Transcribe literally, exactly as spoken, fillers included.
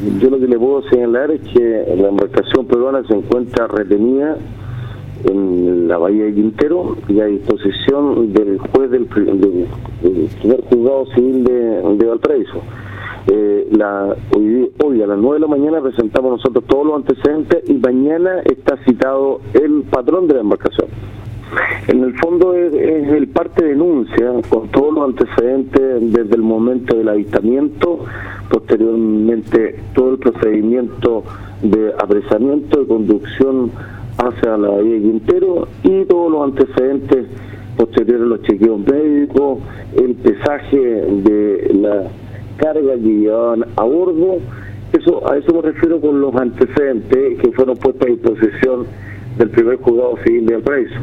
yo lo que le puedo señalar es que la embarcación peruana se encuentra retenida en la bahía de Quintero y a disposición del juez del, del, del primer juzgado civil de, de Valparaíso. Eh, la, hoy, hoy a las nueve de la mañana presentamos nosotros todos los antecedentes y mañana está citado el patrón de la embarcación. En el fondo es, es el parte denuncia con todos los antecedentes desde el momento del avistamiento, posteriormente todo el procedimiento de apresamiento, de conducción hacia la bahía de Quintero y todos los antecedentes posteriores a los chequeos médicos, el pesaje de la carga que llevaban a bordo. Eso, a eso me refiero con los antecedentes que fueron puestos a disposición del primer juzgado civil de Valparaíso.